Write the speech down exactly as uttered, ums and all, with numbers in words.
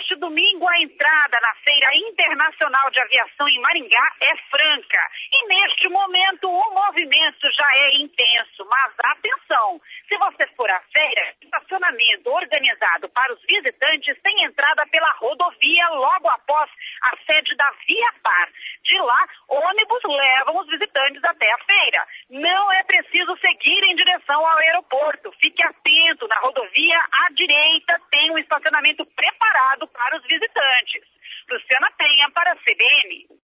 Neste domingo, a entrada na Feira Internacional de Aviação em Maringá é franca. E neste momento, o movimento já é intenso. Mas atenção, se você for à feira, estacionamento organizado para os visitantes tem entrada pela rodovia logo após a sede da Viapar. De lá, ônibus levam os visitantes até a feira. Não é preciso seguir em direção ao aeroporto. Fique atento, na rodovia à direita tem um estacionamento preparado para os visitantes. Luciana Penha para a C B N.